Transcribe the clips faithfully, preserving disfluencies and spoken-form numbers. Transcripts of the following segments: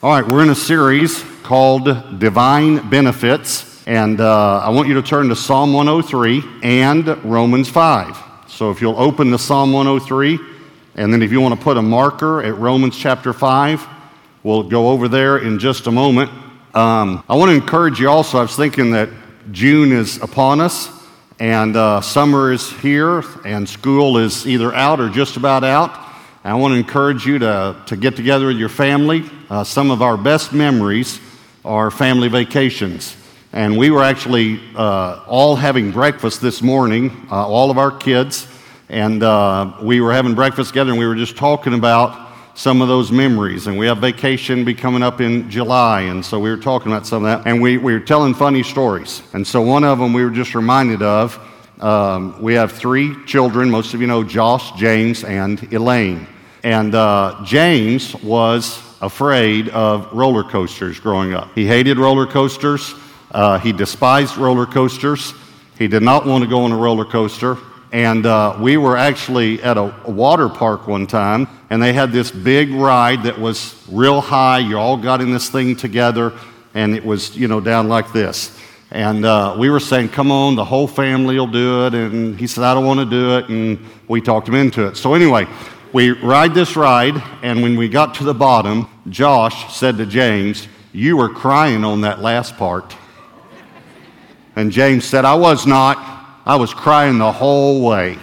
All right, we're in a series called Divine Benefits, and uh, I want you to turn to Psalm one oh three and Romans five. So if you'll open to Psalm one oh three, and then if you want to put a marker at Romans chapter five, we'll go over there in just a moment. Um, I want to encourage you also, I was thinking that June is upon us, and uh, summer is here, and school is either out or just about out. I want to encourage you to, to get together with your family. Uh, some of our best memories are family vacations. And we were actually uh, all having breakfast this morning, uh, all of our kids, and uh, we were having breakfast together, and we were just talking about some of those memories. And we have vacation be coming up in July, and so we were talking about some of that. And we, we were telling funny stories. And so one of them we were just reminded of, um, we have three children. Most of you know Josh, James, and Elaine. And uh, James was afraid of roller coasters growing up. He hated roller coasters. Uh, he despised roller coasters. He did not want to go on a roller coaster. And uh, we were actually at a, a water park one time, and they had this big ride that was real high. You all got in this thing together, and it was, you know, down like this. And uh, we were saying, come on, the whole family will do it. And he said, I don't want to do it. And we talked him into it. So anyway, we ride this ride, and when we got to the bottom, Josh said to James, you were crying on that last part. And James said, I was not. I was crying the whole way.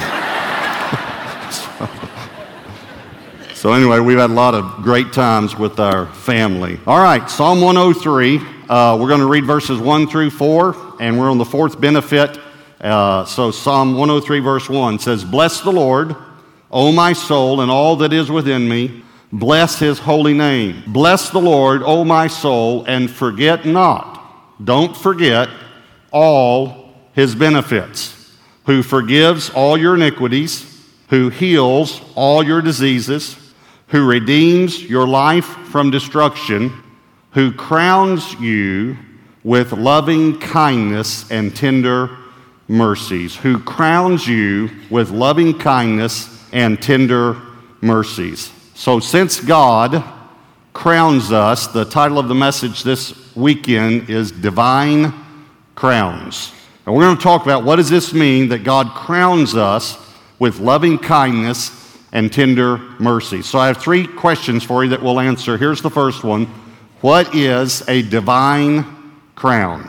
so, so anyway, we've had a lot of great times with our family. All right, Psalm one oh three. Uh, we're going to read verses one through four, and we're on the fourth benefit. Uh, so Psalm one oh three, verse one says, bless the Lord, O my soul, and all that is within me, bless his holy name. Bless the Lord, O my soul, and forget not, don't forget all his benefits, who forgives all your iniquities, who heals all your diseases, who redeems your life from destruction, who crowns you with loving kindness and tender mercies, who crowns you with loving kindness and tender mercies. So since God crowns us, the title of the message this weekend is Divine Crowns. And we're going to talk about what does this mean that God crowns us with loving kindness and tender mercy. So I have three questions for you that we'll answer. Here's the first one. What is a divine crown?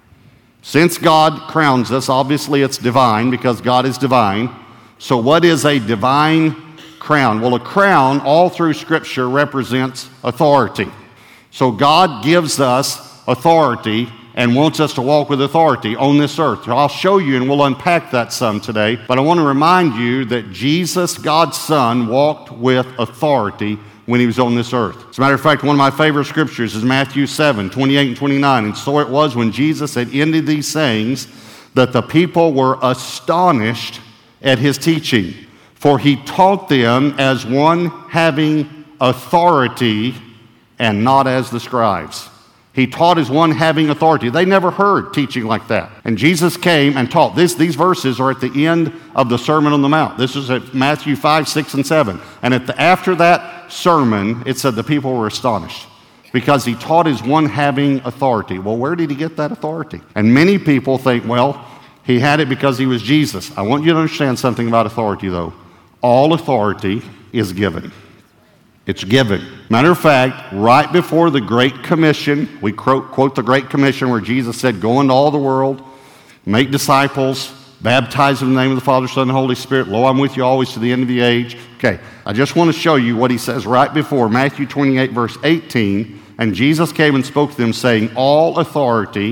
Since God crowns us, obviously it's divine because God is divine. So what is a divine crown? Well, a crown all through Scripture represents authority. So God gives us authority and wants us to walk with authority on this earth. I'll show you and we'll unpack that some today. But I want to remind you that Jesus, God's Son, walked with authority when he was on this earth. As a matter of fact, one of my favorite scriptures is Matthew seven, twenty-eight and twenty-nine. And so it was when Jesus had ended these sayings that the people were astonished at his teaching, for he taught them as one having authority and not as the scribes. He taught as one having authority. They never heard teaching like that. And Jesus came and taught. This, these verses are at the end of the Sermon on the Mount. This is at Matthew five, six, and seven. And at the, after that sermon, it said the people were astonished because he taught as one having authority. Well, where did he get that authority? And many people think, well, he had it because he was Jesus. I want you to understand something about authority, though. All authority is given. It's given. Matter of fact, right before the Great Commission, we quote the Great Commission where Jesus said, go into all the world, make disciples, baptize in the name of the Father, Son, and Holy Spirit. Lo, I'm with you always to the end of the age. Okay, I just want to show you what he says right before Matthew twenty-eight, verse eighteen. And Jesus came and spoke to them, saying, all authority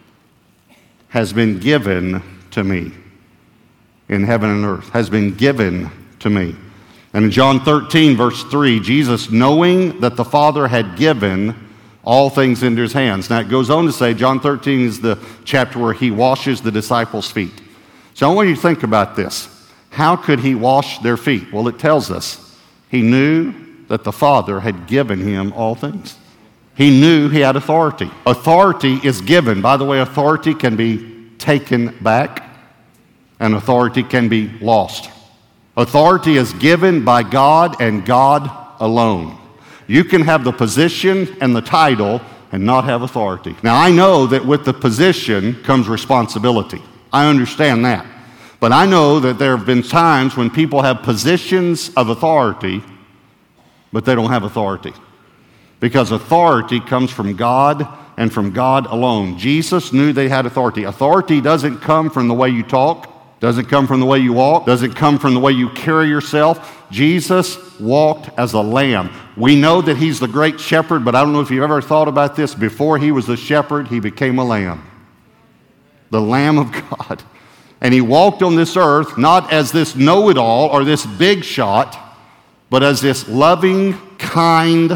has been given to me in heaven and earth, has been given to me. And in John thirteen, verse three, Jesus, knowing that the Father had given all things into his hands. Now it goes on to say, John thirteen is the chapter where he washes the disciples' feet. So I want you to think about this. How could he wash their feet? Well, it tells us he knew that the Father had given him all things. He knew he had authority. Authority is given. By the way, authority can be taken back, and authority can be lost. Authority is given by God and God alone. You can have the position and the title and not have authority. Now, I know that with the position comes responsibility. I understand that. But I know that there have been times when people have positions of authority, but they don't have authority. Because authority comes from God and from God alone. Jesus knew they had authority. Authority doesn't come from the way you talk, doesn't come from the way you walk, doesn't come from the way you carry yourself. Jesus walked as a lamb. We know that he's the great shepherd, but I don't know if you've ever thought about this. Before he was a shepherd, he became a lamb. The Lamb of God. And he walked on this earth not as this know-it-all or this big shot, but as this loving, kind,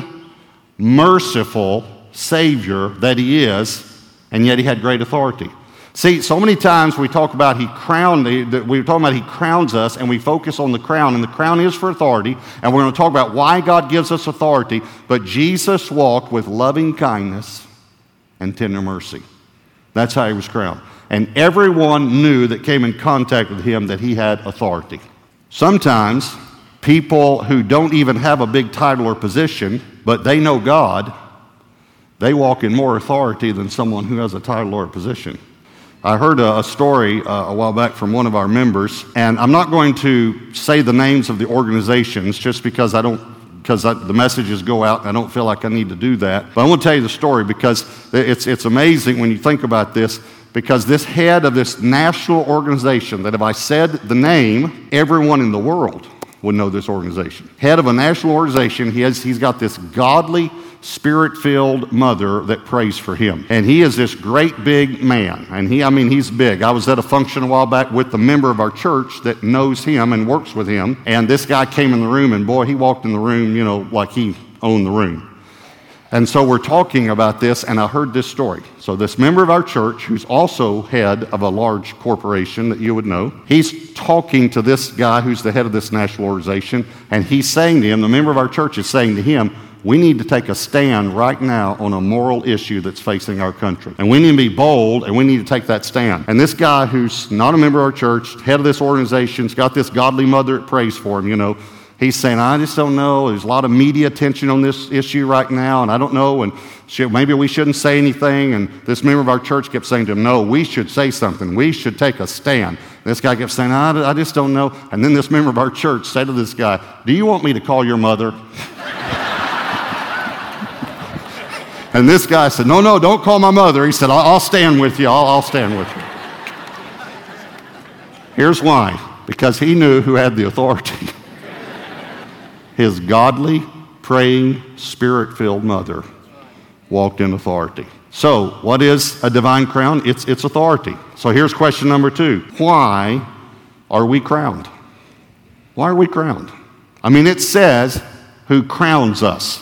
merciful Savior that he is, and yet he had great authority. See, so many times we talk about he crowned, we're talking about he crowns us, and we focus on the crown, and the crown is for authority, and we're going to talk about why God gives us authority, but Jesus walked with loving kindness and tender mercy. That's how he was crowned. And everyone knew that came in contact with him that he had authority. Sometimes people who don't even have a big title or position, but they know God, they walk in more authority than someone who has a title or a position. I heard a, a story uh, a while back from one of our members, and I'm not going to say the names of the organizations just because I don't, because I, the messages go out and I don't feel like I need to do that. But I want to tell you the story because it's it's amazing when you think about this, because this head of this national organization, that if I said the name, everyone in the world would know this organization. Head of a national organization, he has, he's got this godly, spirit-filled mother that prays for him. And he is this great big man. And he, I mean, he's big. I was at a function a while back with the member of our church that knows him and works with him. And this guy came in the room, and boy, he walked in the room, you know, like he owned the room. And so we're talking about this, and I heard this story. So this member of our church, who's also head of a large corporation that you would know, he's talking to this guy who's the head of this national organization, and he's saying to him, the member of our church is saying to him, we need to take a stand right now on a moral issue that's facing our country. And we need to be bold, and we need to take that stand. And this guy who's not a member of our church, head of this organization's got this godly mother that prays for him, you know, he's saying, I just don't know. There's a lot of media attention on this issue right now, and I don't know, and should, maybe we shouldn't say anything. And this member of our church kept saying to him, no, we should say something. We should take a stand. This guy kept saying, I, I just don't know. And then this member of our church said to this guy, do you want me to call your mother? And this guy said, no, no, don't call my mother. He said, I'll, I'll stand with you. I'll, I'll stand with you. Here's why. Because he knew who had the authority. His godly, praying, spirit-filled mother walked in authority. So, what is a divine crown? It's, it's authority. So here's question number two. Why are we crowned? Why are we crowned? I mean, it says who crowns us.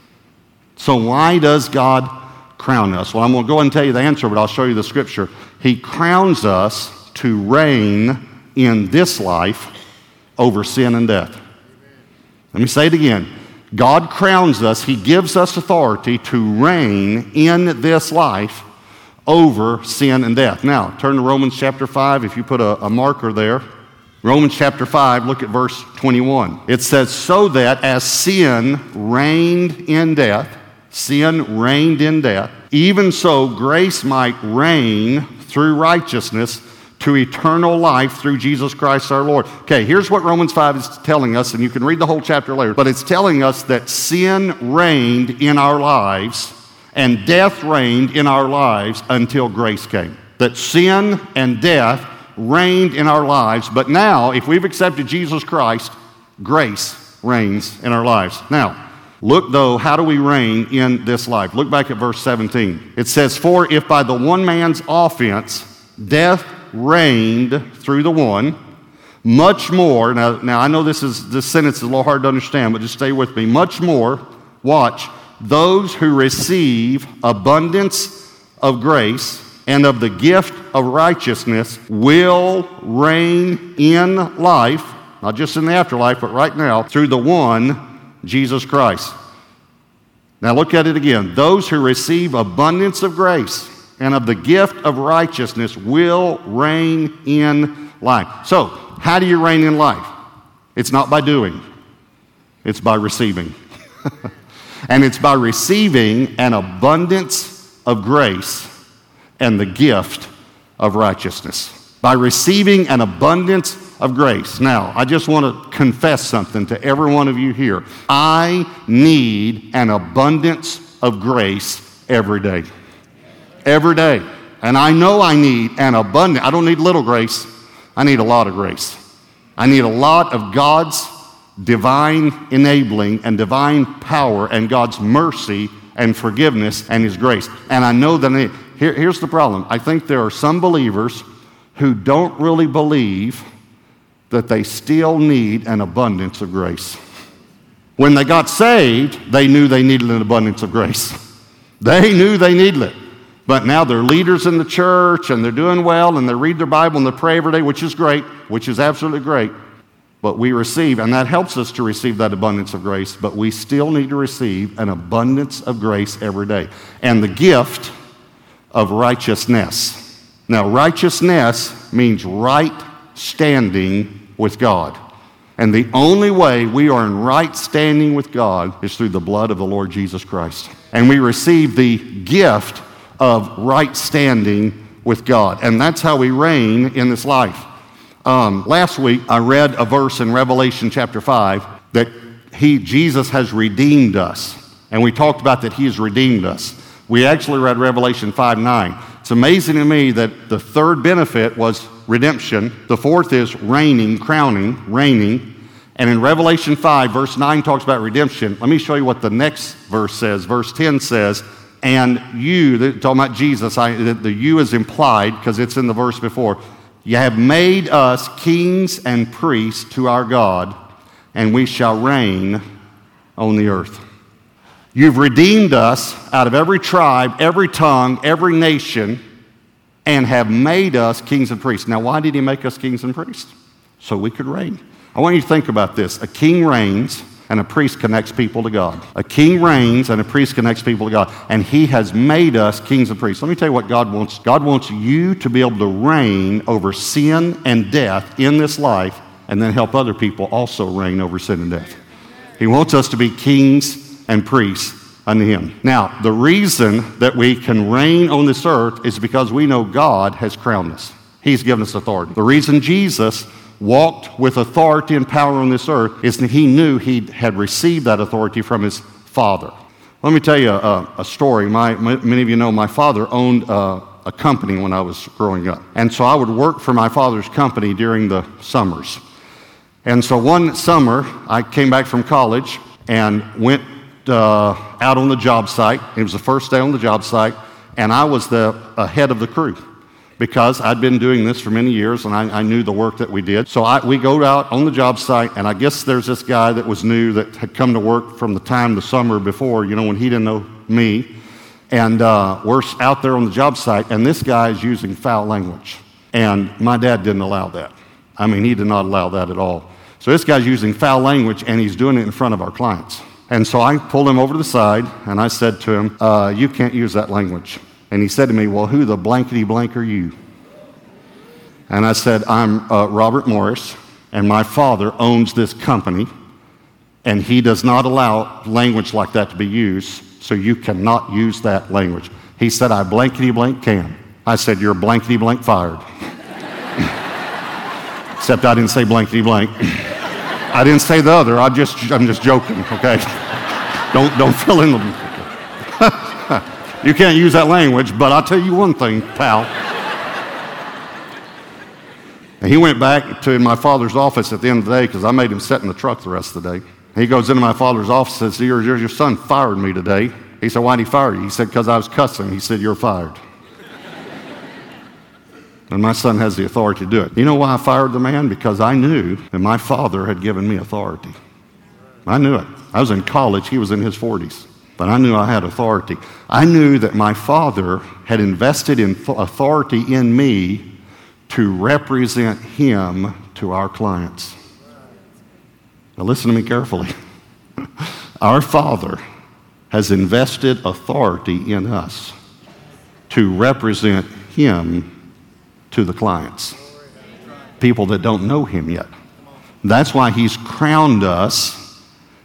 So why does God crown us? Well, I'm going to go ahead and tell you the answer, but I'll show you the scripture. He crowns us to reign in this life over sin and death. Let me say it again. God crowns us. He gives us authority to reign in this life over sin and death. Now, turn to Romans chapter five. If you put a, a marker there. Romans chapter five, look at verse twenty-one. It says, so that as sin reigned in death, sin reigned in death, even so grace might reign through righteousness to eternal life through Jesus Christ our Lord. Okay, here's what Romans five is telling us, and you can read the whole chapter later, but it's telling us that sin reigned in our lives and death reigned in our lives until grace came. That sin and death reigned in our lives, but now, if we've accepted Jesus Christ, grace reigns in our lives. Now, look though, how do we reign in this life? Look back at verse seventeen. It says, for if by the one man's offense death reigned through the one, much more, now, now I know this is this sentence is a little hard to understand, but just stay with me. Much more, watch, those who receive abundance of grace and of the gift of righteousness will reign in life, not just in the afterlife, but right now, through the one, Jesus Christ. Now look at it again. Those who receive abundance of grace and of the gift of righteousness will reign in life. So, how do you reign in life? It's not by doing. It's by receiving. And it's by receiving an abundance of grace and the gift of righteousness. By receiving an abundance of grace. Now, I just want to confess something to every one of you here. I need an abundance of grace every day. Every day. And I know I need an abundant, I don't need little grace. I need a lot of grace. I need a lot of God's divine enabling and divine power and God's mercy and forgiveness and His grace. And I know that I need, here, here's the problem. I think there are some believers who don't really believe that they still need an abundance of grace. When they got saved, they knew they needed an abundance of grace. They knew they needed it. But now they're leaders in the church and they're doing well and they read their Bible and they pray every day, which is great, which is absolutely great. But we receive, and that helps us to receive that abundance of grace, but we still need to receive an abundance of grace every day. And the gift of righteousness. Now, righteousness means right standing with God. And the only way we are in right standing with God is through the blood of the Lord Jesus Christ. And we receive the gift of right standing with God. And that's how we reign in this life. Um, last week, I read a verse in Revelation chapter five that he, Jesus has redeemed us. And we talked about that He has redeemed us. We actually read Revelation five nine. It's amazing to me that the third benefit was redemption. The fourth is reigning, crowning, reigning. And in Revelation five, verse nine talks about redemption. Let me show you what the next verse says. Verse ten says, and you, talking about Jesus, I, the, the you is implied because it's in the verse before. You have made us kings and priests to our God, and we shall reign on the earth. You've redeemed us out of every tribe, every tongue, every nation, and have made us kings and priests. Now, why did He make us kings and priests? So we could reign. I want you to think about this. A king reigns, and a priest connects people to God. A king reigns, and a priest connects people to God. And He has made us kings and priests. Let me tell you what God wants. God wants you to be able to reign over sin and death in this life, and then help other people also reign over sin and death. He wants us to be kings and priests unto Him. Now, the reason that we can reign on this earth is because we know God has crowned us. He's given us authority. The reason Jesus walked with authority and power on this earth is that He knew He had received that authority from His Father. Let me tell you a, a story. My, my, many of you know my father owned a, a company when I was growing up. And so I would work for my father's company during the summers. And so one summer, I came back from college and went uh, out on the job site. It was the first day on the job site, and I was the uh, head of the crew, because I'd been doing this for many years and I, I knew the work that we did. So I, we go out on the job site, and I guess there's this guy that was new that had come to work from the time the summer before, you know, when he didn't know me. And uh, we're out there on the job site, and this guy is using foul language. And my dad didn't allow that. I mean, he did not allow that at all. So this guy's using foul language, and he's doing it in front of our clients. And so I pulled him over to the side, and I said to him, uh, you can't use that language. And he said to me, well, who the blankety blank are you? And I said, I'm uh, Robert Morris, and my father owns this company, and he does not allow language like that to be used, so you cannot use that language. He said, I blankety blank can. I said, you're blankety blank fired. Except I didn't say blankety blank. I didn't say the other. I just, I'm just joking, okay? Don't, don't fill in the... You can't use that language, but I'll tell you one thing, pal. And he went back to my father's office at the end of the day because I made him sit in the truck the rest of the day. He goes into my father's office and says, your, your, your son fired me today. He said, why did he fire you? He said, because I was cussing. He said, you're fired. And my son has the authority to do it. You know why I fired the man? Because I knew that my father had given me authority. I knew it. I was in college. He was in his forties. But I knew I had authority. I knew that my father had invested in authority in me to represent him to our clients. Now listen to me carefully. Our Father has invested authority in us to represent him to the clients, people that don't know him yet. That's why he's crowned us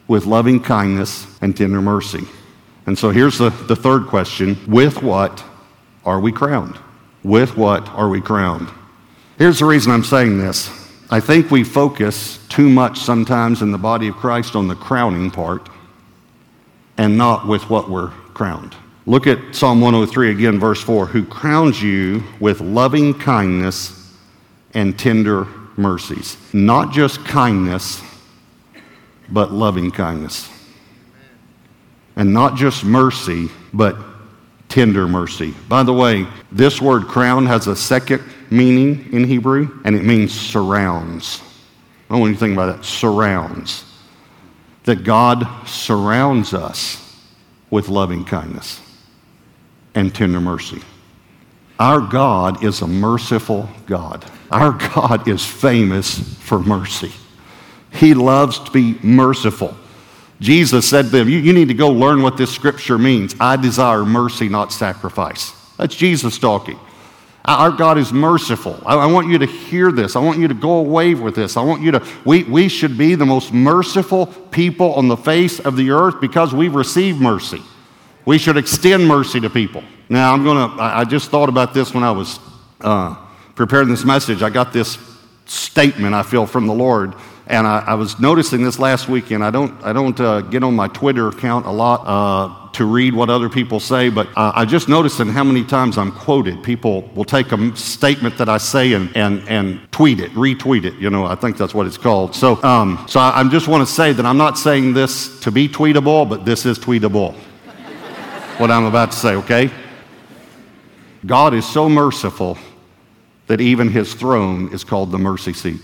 with loving kindness and tender mercy. And so here's the, the third question. With what are we crowned? With what are we crowned? Here's the reason I'm saying this. I think we focus too much sometimes in the body of Christ on the crowning part and not with what we're crowned. Look at Psalm one oh three again, verse four. Who crowns you with loving kindness and tender mercies. Not just kindness, but loving kindness. And not just mercy, but tender mercy. By the way, this word crown has a second meaning in Hebrew, and it means surrounds. I want you to think about that. Surrounds. That God surrounds us with loving kindness and tender mercy. Our God is a merciful God. Our God is famous for mercy. He loves to be merciful. Jesus said to them, you, you need to go learn what this scripture means. I desire mercy, not sacrifice. That's Jesus talking. Our God is merciful. I, I want you to hear this. I want you to go away with this. I want you to, we, we should be the most merciful people on the face of the earth because we've received mercy. We should extend mercy to people. Now, I'm going to, I just thought about this when I was uh, preparing this message. I got this statement, I feel, from the Lord. And I, I was noticing this last weekend. I don't, I don't uh, get on my Twitter account a lot uh, to read what other people say, but uh, I just noticed in how many times I'm quoted. People will take a statement that I say and and and tweet it, retweet it. You know, I think that's what it's called. So, um, so I, I just want to say that I'm not saying this to be tweetable, but this is tweetable. What I'm about to say, okay? God is so merciful that even His throne is called the mercy seat.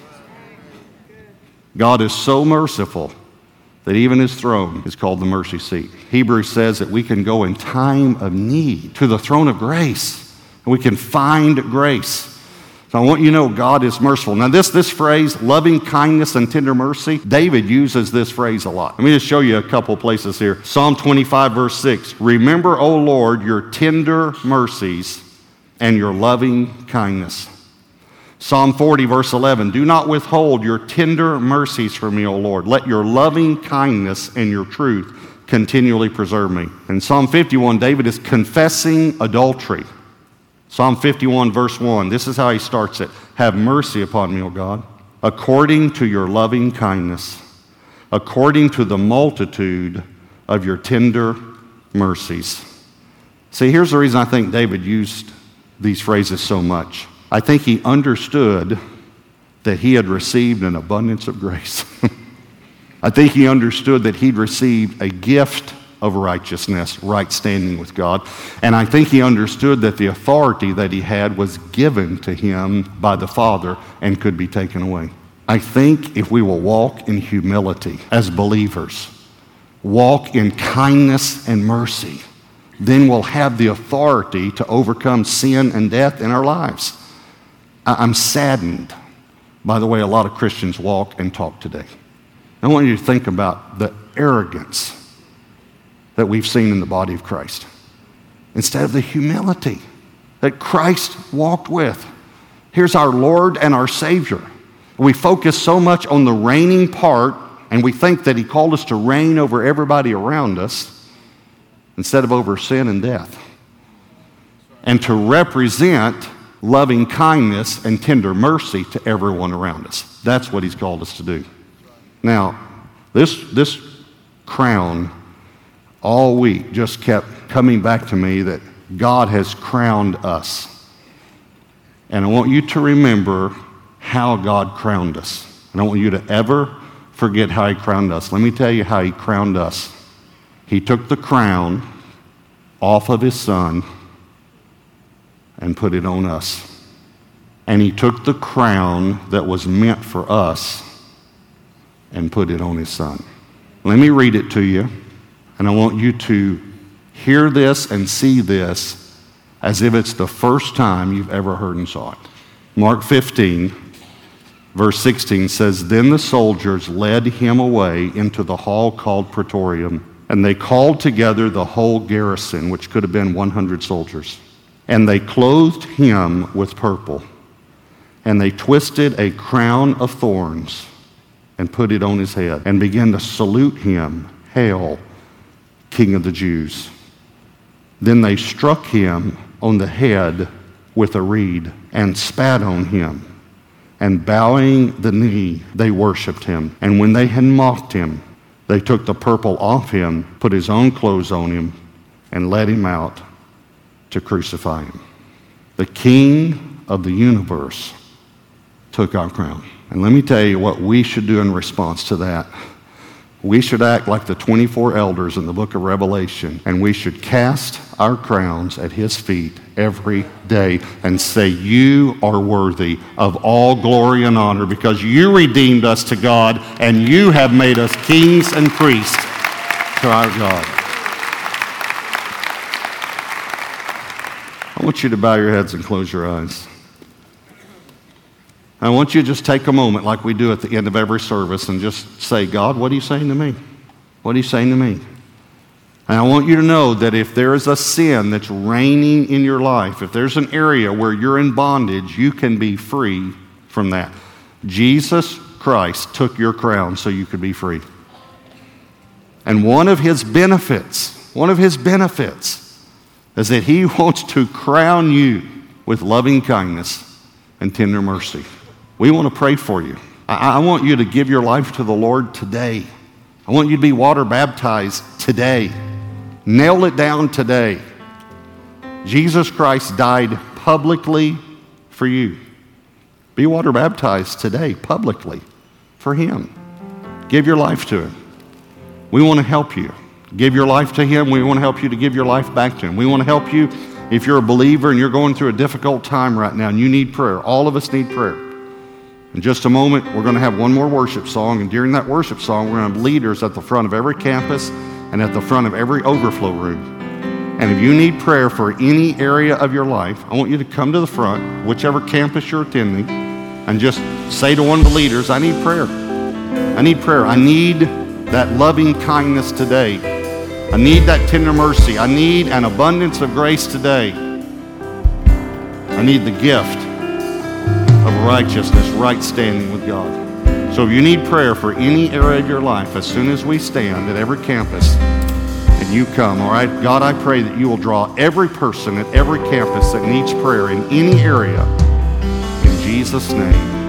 God is so merciful that even His throne is called the mercy seat. Hebrews says that we can go in time of need to the throne of grace, and we can find grace. So I want you to know God is merciful. Now this, this phrase, loving kindness and tender mercy, David uses this phrase a lot. Let me just show you a couple places here. Psalm twenty-five, verse six. Remember, O Lord, your tender mercies and your loving kindness. Psalm forty, verse eleven, do not withhold your tender mercies from me, O Lord. Let your loving kindness and your truth continually preserve me. In Psalm fifty-one, David is confessing adultery. Psalm fifty-one, verse one, this is how he starts it. Have mercy upon me, O God, according to your loving kindness, according to the multitude of your tender mercies. See, here's the reason I think David used these phrases so much. I think he understood that he had received an abundance of grace. I think he understood that he'd received a gift of righteousness, right standing with God. And I think he understood that the authority that he had was given to him by the Father and could be taken away. I think if we will walk in humility as believers, walk in kindness and mercy, then we'll have the authority to overcome sin and death in our lives. I'm saddened by the way a lot of Christians walk and talk today. I want you to think about the arrogance that we've seen in the body of Christ instead of the humility that Christ walked with. Here's our Lord and our Savior. We focus so much on the reigning part, and we think that He called us to reign over everybody around us instead of over sin and death, and to represent loving kindness and tender mercy to everyone around us. That's what He's called us to do. Now, this, this crown all week just kept coming back to me that God has crowned us. And I want you to remember how God crowned us. I don't want you to ever forget how He crowned us. Let me tell you how He crowned us. He took the crown off of His Son and put it on us. And He took the crown that was meant for us and put it on His Son. Let me read it to you, and I want you to hear this and see this as if it's the first time you've ever heard and saw it. Mark fifteen, verse sixteen says, Then the soldiers led Him away into the hall called Praetorium, and they called together the whole garrison, which could have been one hundred soldiers. And they clothed Him with purple, and they twisted a crown of thorns and put it on his head and began to salute him, "Hail, King of the Jews." Then they struck him on the head with a reed and spat on him. And bowing the knee, they worshiped him. And when they had mocked him, they took the purple off him, put his own clothes on him, and led him out to crucify him. The King of the universe took our crown. And let me tell you what we should do in response to that. We should act like the twenty-four elders in the book of Revelation, and we should cast our crowns at his feet every day and say, "You are worthy of all glory and honor because you redeemed us to God and you have made us kings and priests to our God." I want you to bow your heads and close your eyes. I want you to just take a moment like we do at the end of every service and just say, "God, what are you saying to me? What are you saying to me?" And I want you to know that if there is a sin that's reigning in your life, if there's an area where you're in bondage, you can be free from that. Jesus Christ took your crown so you could be free. And one of his benefits, one of his benefits is that he wants to crown you with loving kindness and tender mercy. We want to pray for you. I, I want you to give your life to the Lord today. I want you to be water baptized today. Nail it down today. Jesus Christ died publicly for you. Be water baptized today, publicly, for him. Give your life to him. We want to help you. Give your life to him. We want to help you to give your life back to him. We want to help you if you're a believer and you're going through a difficult time right now and you need prayer. All of us need prayer. In just a moment, we're going to have one more worship song, and during that worship song, we're going to have leaders at the front of every campus and at the front of every overflow room. And if you need prayer for any area of your life, I want you to come to the front, whichever campus you're attending, and just say to one of the leaders, "I need prayer. I need prayer. I need that loving kindness today. I need that tender mercy. I need an abundance of grace today. I need the gift of righteousness, right standing with God." So if you need prayer for any area of your life, as soon as we stand at every campus and you come, all right, God, I pray that you will draw every person at every campus that needs prayer in any area. In Jesus' name.